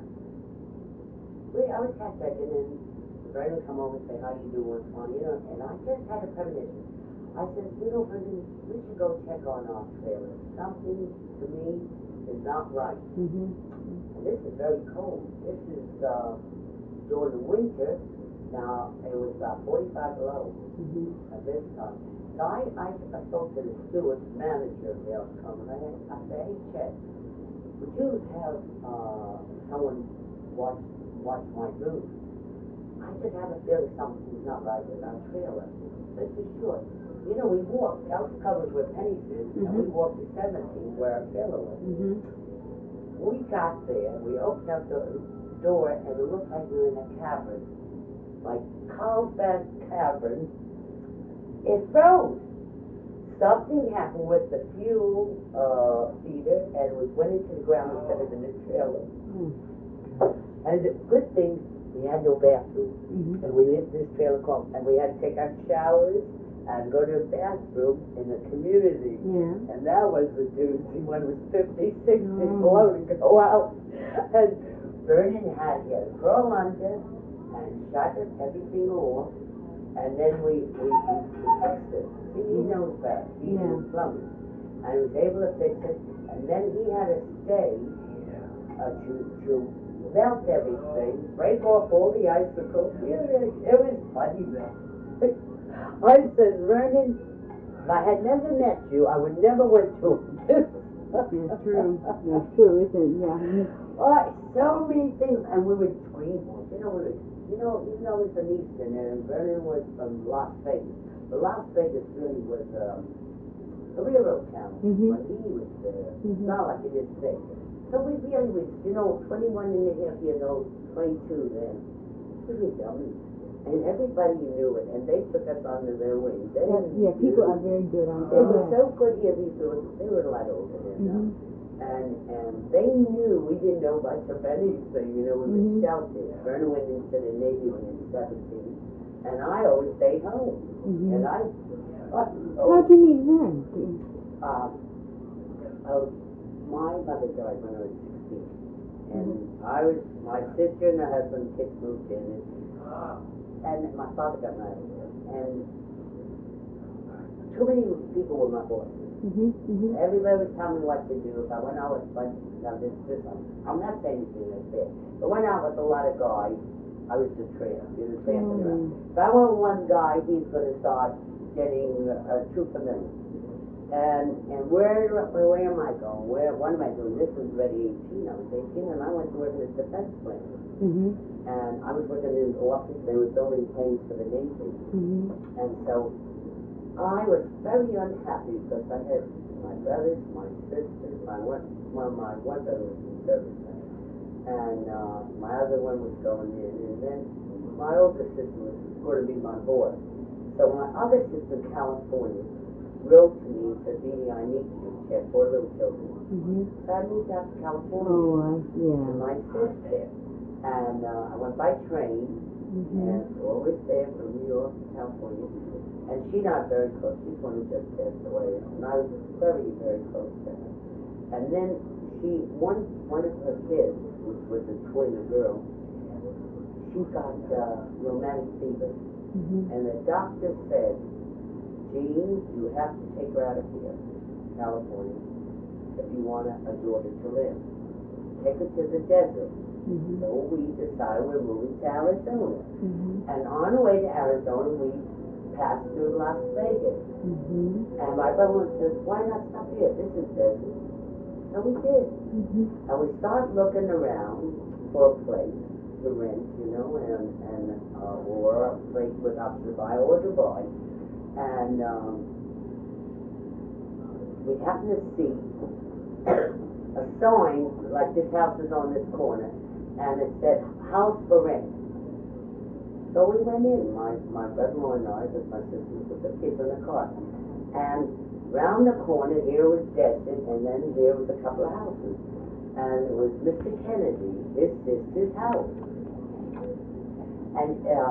was cat checking, and Vern would come over and say, how you doing, Swan? And I just had a premonition. I said, Vernon, we should go check on our trailer. Something, to me, is not right. And this is very cold. This is during the winter. Now, it was about 45 below at this time. So I spoke to the steward manager of the Elks Club, and I said, hey, Chet, would you have someone watch my roof? I just have a feeling something's not right with our trailer. This is sure. We walked. Elks covers were penny suits, and we walked to 17 where our trailer was. We got there, we opened up the door, and it looked like we were in a cavern. Like Carlsbad Cavern. It froze. Something happened with the fuel feeder, and it went into the ground instead of in the trailer. And the good thing, we had no bathroom. And we lived in this trailer car, and we had to take our showers and go to a bathroom in the community. And that was the doozy when it was 50, 60 below to go out. And Vernon had to crawl under and shut everything off, and then we fixed it. See, he knows that. He's a plumber. And he was able to fix it, and then he had to stay to melt everything, break off all the icicles. It was funny, man. I said, Vernon, if I had never met you, I would never went to this. That's true. That's true, isn't it? Yeah. So many things, and we were dreamers. Even though it's an Eastern, and Vernon was from Las Vegas. But Las Vegas really was a railroad town when he was there. It's not like it is today. So we really was, 21 and a half years old, 22 then. We were dummies. And everybody knew it, and they took us under their wings. People are very good on that. They were so good here, these girls. They were a lot older than us. And they knew we didn't know much of anything, we were sheltered. Verna went into the Navy when he was 17, and I always stayed home. And I... How did you meet Vern? My mother died when I was 16. And my sister and her husband, kids moved in, and my father got married. And too many people were my bosses. Everybody was telling me what to do. If I went out with I'm not saying anything like that. But went out with a lot of guys, I was the tramp. You're the tramp. If I went with one guy, he's going to start getting too familiar. And where am I going? What am I doing? This was already 18. I was 18, and I went to work in a defense plant. And I was working in the office. They were building planes for the Navy. And so I was very unhappy because I had my brothers, my sisters, my one brother was in service, and my other one was going in, and then my older sister was going to be my boss. So my other sister in California wrote to me and said, "Dee, I need you." She had 4 little children. So I moved out to California with my sister, and I went by train, and always there from New York to California. And she's not very close. She's one who just passed away. And I was very, very close to her. And then one of her kids, which was a twin, a girl, she got rheumatic fever. And the doctor said, "Jean, you have to take her out of here, California, if you want a daughter to live. Take her to the desert." So we decided we're moving to Arizona. And on the way to Arizona, we passed through Las Vegas. And my brother says, "Why not stop here? This is desert." So we did. And we started looking around for a place to rent, or a place with us to buy or to buy. And we happened to see a sign, like this house is on this corner, and it said, "House for rent." So we went in, my brother-in-law and I, with my sister, with the kids in the car. And round the corner, here was Destin, and then here was a couple of houses. And it was Mr. Kennedy, his sister's house. And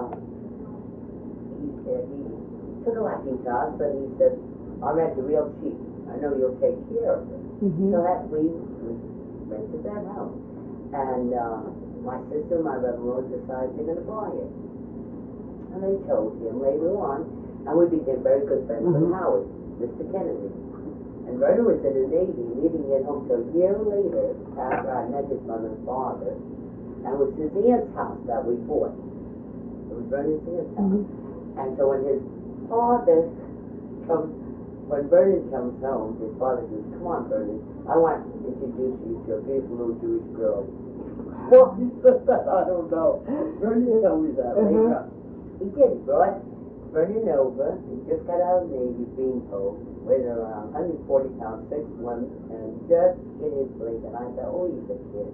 he took a liking to us, and he said, "I'll rent it real cheap. I know you'll take care of it." So that we rented that house. And my sister and my brother-in-law decided they're going to buy it. And they told him later on, and we became very good friends with Howard, Mr. Kennedy. And Verna was in the Navy, and he didn't get home till a year later, after I met his mother and father, and it was his aunt's house that we bought. It was Verna's aunt's house. And so when his father when Vernon comes home, his father says, "Come on, Vernon, I want to introduce you to a beautiful little Jewish girl." Well, he said that, I don't know. Vernon told me that later on. He did. He brought Vernon over. He just got out of the Navy, being told, weighed around 140 pounds, 6'1", and just in his blink. And I said, "Oh, he's a kid."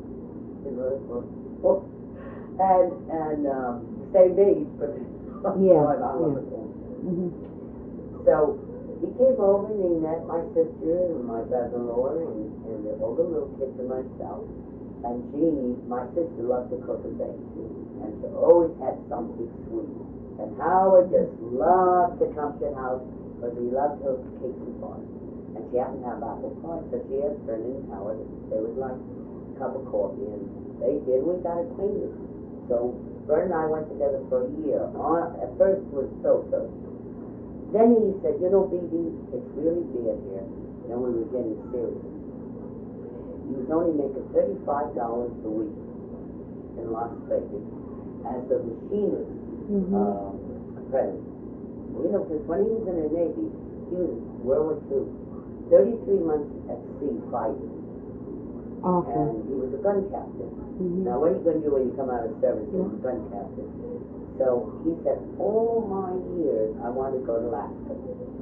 And same age, but I love it. So he came over and he met my sister and my brother-in-law and all the little kids and myself. And Jeannie, my sister, loved to cook and bake too, and she always had something sweet. And Howard just loved to come to the house because he loved her cakes and pies. And she happened to have apple pie, so she asked Vernon and Howard if they would like a cup of coffee, and they did. We got acquainted. So Vernon and I went together for a year. At first it was so. Then he said, "B.D., it's really bad here." Then we were getting serious. He was only making $35 a week in Las Vegas as a machinist apprentice. Because when he was in the Navy, he was World War II, 33 months at sea fighting. And he was a gun captain. Now, what are you going to do when you come out of service as a gun captain? So he said, all my years, I want to go to Alaska.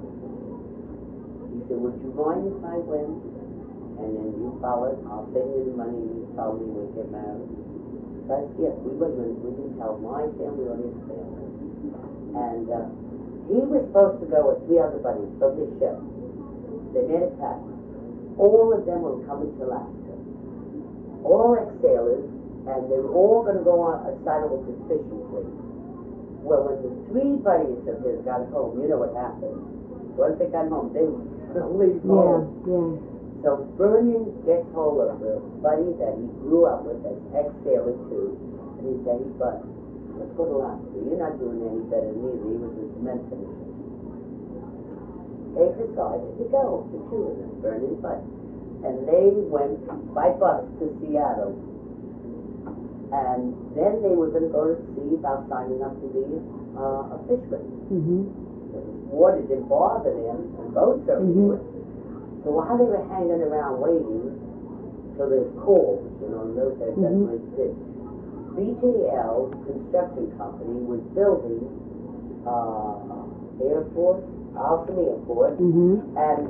He said, "Would you mind if I went? And then you followed. I'll send you the money. You tell me we get married." So I said, "Yes, we didn't tell my family or his family." And he was supposed to go with 3 other buddies from his ship. They made a pact. all of them were coming to Alaska. All ex-sailors, and they were all going to go on a sidewalk to fishing fleet. Well, when the three buddies of his got home, you know what happened. Once they got home, they were going to leave home. Yeah. So Vernon gets hold of the buddy that he grew up with as ex-sailor too, and he said, "Hey, bud, let's go to Alaska. You're not doing any better than either." He was a cement finisher. They decided to go, the two of them, Vernon and Bud. And they went by bus to Seattle. And then they were going to go to sea about signing up to be a fisherman. The water didn't bother them, and boats certainly would. So while they were hanging around waiting till there's calls, you know, in those days, that's what it did. BJL Construction Company was building Air Force, Austin Airport, and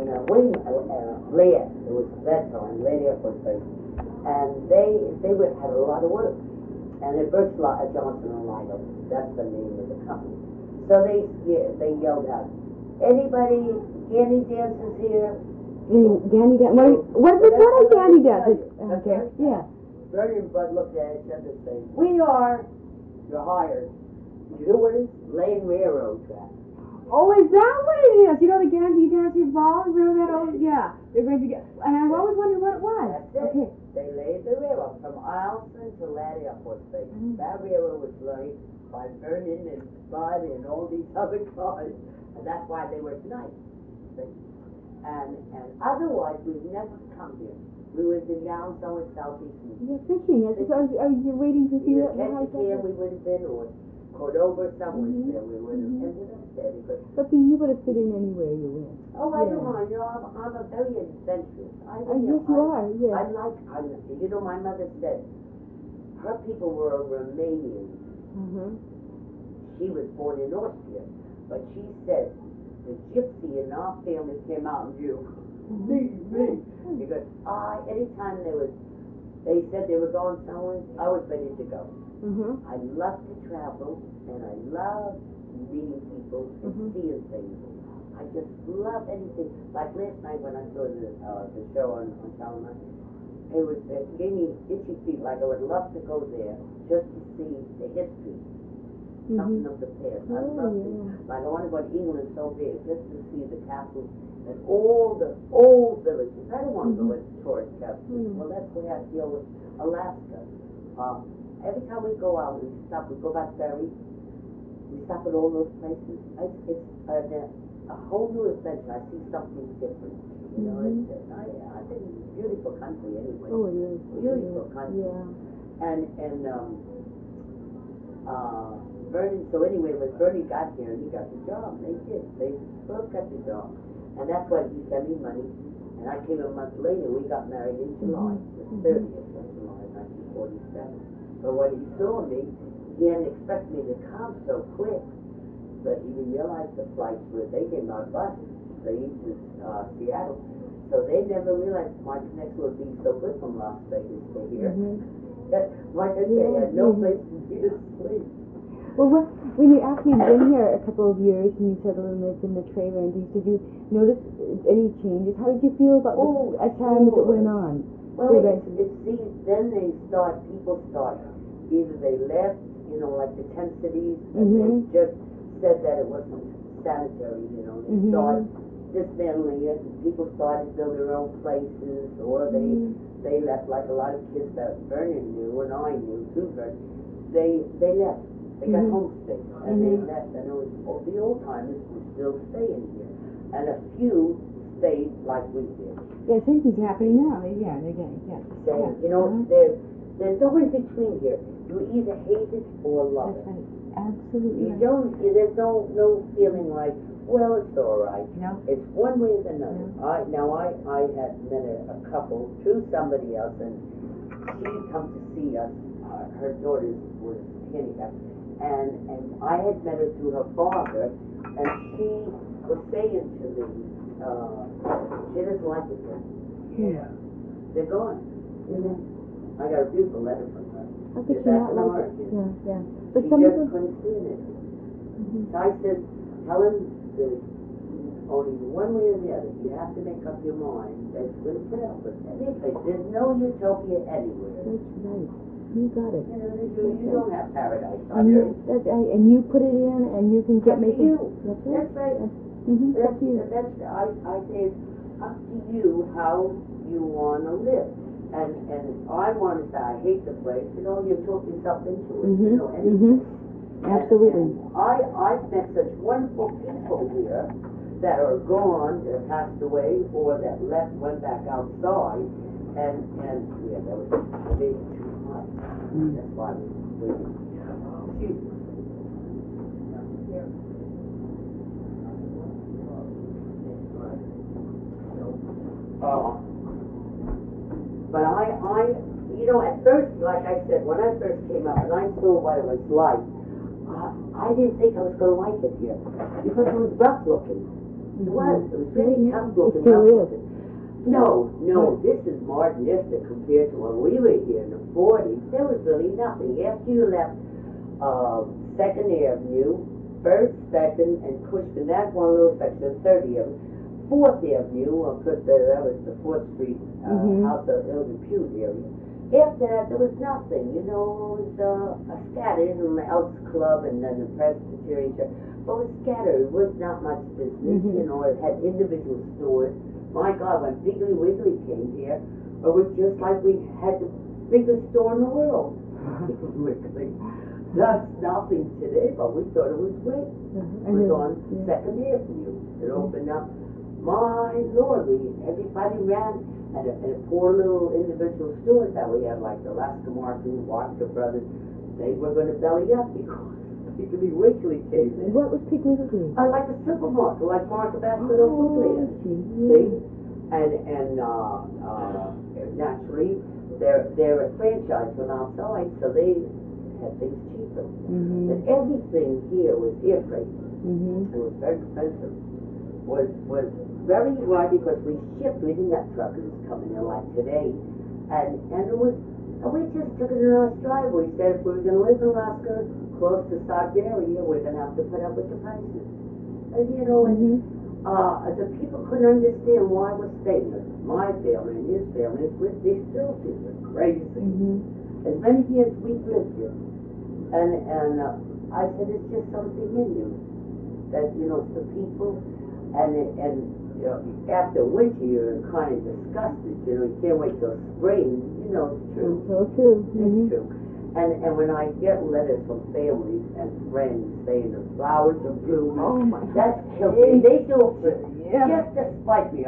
Ladd. It was that time, Ladd Air Force Base. And they had a lot of work. And at Birchlock, Johnson and Lytle, that's the name of the company. So they yelled out, "Anybody, Gandy dances here?" Gandy dance. What are Gandy dances? Okay. Yeah. Vernon and Bud looked at each other and said, "We are. You're hired." You know what it is? Laying railroad track. Oh, is that what it is? You know the Gandy dancers ball? Remember that old? Yeah. They're going to get. And I've always wondered what it was. That's it. Okay. They laid the railroad from Eielson to Ladd Air Force Base. That railroad was laid by Vernon and Bud and all these other guys, and that's why they were tonight. And otherwise, we've never come here. We were in Young, somewhere southeast. You're fishing. Are you waiting to see what Ketchikan we would have been, or Cordova, somewhere there. We would have ended up there. But you would have fit in anywhere you went. Oh, I don't mind. You know, I'm a very adventurous. Yes, you are. Yeah. You know, my mother said her people were Romanian. She was born in Austria, but she said the gypsy in our family came out and you, me, because anytime they said they were going somewhere, I was ready to go. I love to travel, and I love meeting people and seeing things. I just love anything. Like last night when I saw the show on Channel 9, it gave me itchy feet. Like I would love to go there just to see the history, something of the past. I love to. Like I want to go to England so bad just to see the castles and all the old villages. I don't want to go to tourist castles. Well, that's the way I feel with Alaska. Every time we go out, we go by ferry, we stop at all those places. It's a whole new adventure. I see something different. You know, I think it's a beautiful country anyway. Oh, it is. Beautiful country. Yeah. And Vernon, so anyway, when Vernon got here and he got the job, they did. They both got the job. And that's why he sent me money. And I came a month later. We got married in July, the 30th of July, 1947. But when he saw me, he hadn't expected me to come so quick. But he didn't realize the flights they came on bus. They to Seattle. So they never realized my connection would be so good from Las Vegas to here. Like I say, I had no place to be to sleep. Well, after you've been here a couple of years and you settled and lived in the trailer and things, did you notice any changes? How did you feel about as time as it went on? Well, then people start, either they left, you know, like the 10 cities, and they just said that it wasn't sanitary, you know, they started dismantling it, and people started building their own places, or they left, like a lot of kids that Vernon knew, and I knew too, Vernon, they left. They got homesick, and they left, and it was the old timers were still staying here, and a few stayed like we did. Yeah, same thing's happening now. They're getting, You know, there's no in between here. You either hate it or love it. That's right. Absolutely. There's no feeling like, well, it's all right. No. It's one way or another. I had met a couple through somebody else, and she'd come to see us. Her daughter was handicapped, and I had met her through her father, and she was saying to me, she doesn't like it here. Yeah. They're gone. I got a beautiful letter from her. How could she not like it? Yeah. But she just couldn't stand it. So I said, Helen, only one way or the other. You have to make up your mind that you're going to put up with anything. There's no utopia anywhere. That's right. You got it. You don't have paradise on earth. That's right. And you put it in, and you can get making. That's right. That's you. I say it's up to you how you want to live. And I want to say I hate the place. You know, you talk yourself into it. You know, anything. Absolutely. And I've met such wonderful people here that are gone, that have passed away, or that went back outside, and yeah, that was maybe too much. That's why I was waiting. Excuse me. But you know, at first, like I said, when I first came up and I saw what it was like, I didn't think I was going to like it here because it was rough looking. It was really tough looking, rough looking. No, this is modernistic compared to when we were here in the 40s. There was really nothing. After you left 2nd Avenue, 1st, 2nd, and Cushman, that one little section, 3rd Avenue, 4th Avenue, because that was the 4th Street House of Ill Repute area. After that, there was nothing, you know. It was scattered in the Elks Club and then the Presbyterian Church. But it was scattered. It was not much business, you know. It had individual stores. My God, when Piggly Wiggly came here, it was just like we had the biggest store in the world. Piggly Wiggly. That's nothing today, but we thought it was great. It was on 2nd Avenue. It opened up. My Lord, everybody ran. And a poor little individual stores that we had, like the Alaska Martin, Walker Brothers, they were going to belly up because Piggly Wiggly came in. What was Piggly Wiggly? Like a supermarket, like Market Basket or Foodland. See? And naturally, they're a franchise from outside, so they had things cheaper. But everything here was air freight. It was very expensive. Was very hard because we shipped. We didn't have truckers coming in like today, and we just took it in our stride. We said if we were going to live in Alaska, close to Siberia, we're going to have to put up with the prices. And you know, the people couldn't understand why we're staying there. My family and his family, they still do it. Crazy. As many years we've lived here, and I said it's just something in you that you know it's the people. And you know, after winter, you're kind of disgusted. You know, you can't wait till spring. You know, it's true. So true. It's true. And when I get letters from families and friends saying the flowers are blooming, oh my that's killing me. They do it for just to spite me.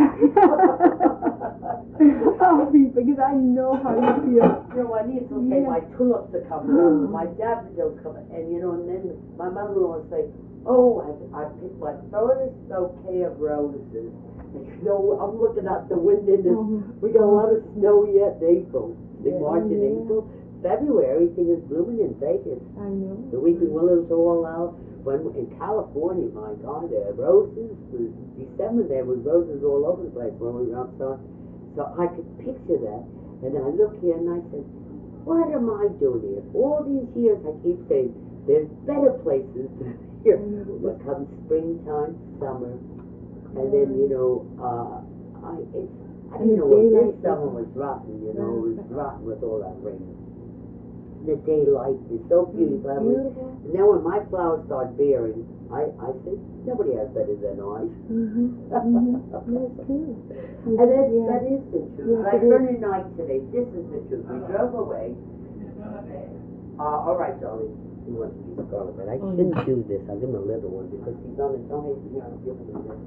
Because I know how you feel. You know, my niece will say my tulips are coming out, my daffodils coming, and you know, and then my mother-in-law will say, oh, I picked my first bouquet of roses. And, you know, I'm looking out the window. We got a lot of snow yet in April. In March and April. February, everything is blooming in Vegas. I know. The weeping willows are all out. When in California, my God, there are roses. December, there was roses all over the place when we were outside. So I could picture that. And I look here and I said, what am I doing here? All these years I keep saying, there's better places than here. But come springtime, summer, and then, you know, I didn't know what this summer was rotten, you know, it was rotten with all that rain. The daylight is so beautiful. And then when my flowers start bearing, I think nobody has better than I. That's true. And that is the truth. Like Bernie Knight today, this is the truth. We drove away. All right, darling. He wants to be scarlet, but I shouldn't do this. I'll give him a little one because he's on his own. Here, I'll give him this.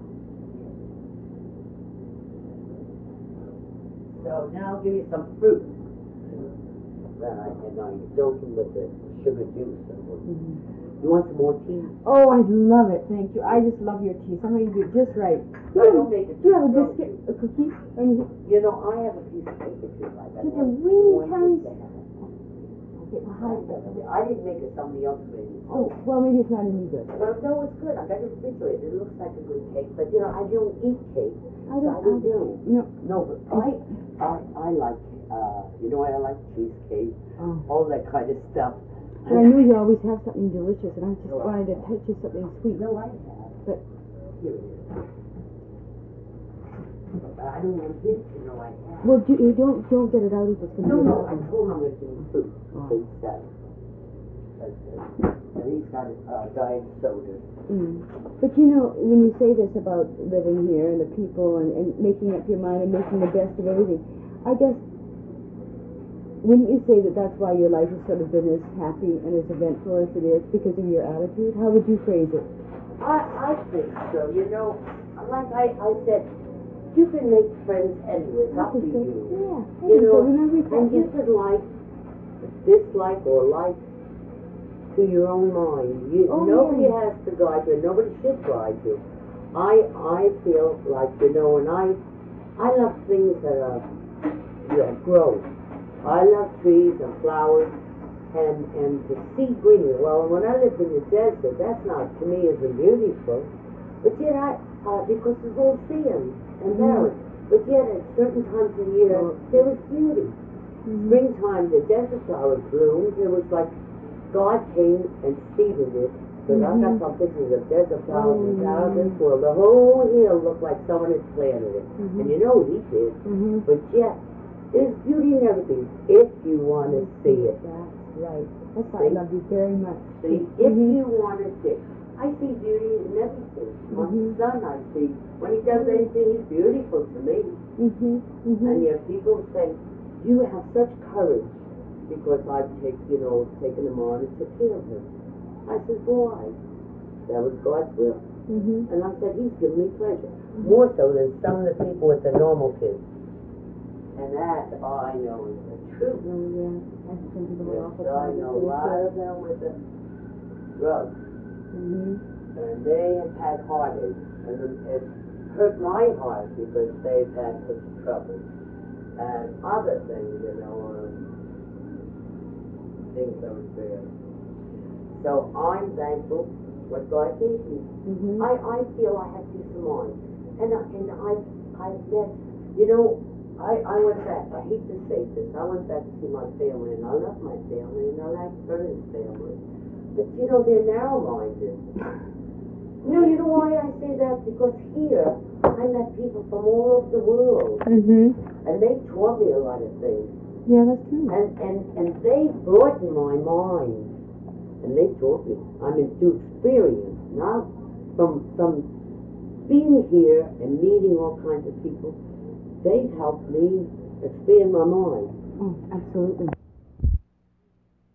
So now I'll give you some fruit. And I'm joking with the sugar juice. You want some more tea? Oh, I love it. Thank you. I just love your tea. Somebody do it just right. I don't make it. Do you have a biscuit, a cookie, anything? You know, I have a piece of paper too like that. Just a weeny tiny. I didn't make it. Somebody else made it. Oh, well, maybe it's not any good. Well, no, it's good. I got it refrigerated. It looks like a good cake, but you know, I don't eat cake. I don't do. No, but I like. You know, I like cheesecake, all that kind of stuff. But I knew you always have something delicious, and I just wanted to touch you something sweet. No, I have. But Here it is. But I don't want him to know I have. Well, you don't get it out if it's going to be No, I told him I'm going to give him food. Food salad. That's it. And he's got diet sodas. But you know, when you say this about living here and the people and making up your mind and making the best of everything, I guess, wouldn't you say that that's why your life has sort of been as happy and as eventful as it is, because of your attitude? How would you phrase it? I think so. You know, like I said, you can make friends anywhere. It's up to you. Yeah, you know, so. and you can dislike or like to your own mind. Nobody has to guide you. Nobody should guide you. I feel like, you know, and I love things that grow. I love trees and flowers and to see greenery. Well, when I lived in the desert, that's not, to me, isn't beautiful. But yet because it's all sand and barren. But yet at certain times of the year, there was beauty. Springtime, the desert flowers bloomed. It was like God came and seeded it. Because I've got some pictures of desert flowers out of this world. The whole hill looked like someone had planted it. And you know he did. But yet, there's beauty in everything if you want to see it. That's right. That's why I love you very much. See, if you want to see it. I see beauty in everything. My son, I see. When he does anything, he's beautiful to me. And yet people say, you have such courage because I've taken him on and took care of him. I said, why? That was God's will. And I said, he's given me pleasure. More so than some of the people with the normal kids. And that, I know, is the truth. I know a lot of them with the drugs. And they have had heartache. And it's hurt my heart because they've had such trouble. And other things, you know, things that were fair. So I'm thankful what God gave me. I feel I have peace of mind. And I've met, you know, I went back, I hate to say this, I went back to see my family, and I love my family, and I like Vernon's family. But, you know, they're narrow-minded. No, you know why I say that? Because here, I met people from all over the world. And they taught me a lot of things. Yeah, that's true. And they broadened my mind. And they taught me. I mean, through experience, not from being here and meeting all kinds of people. They've helped me expand my mind. Oh, absolutely.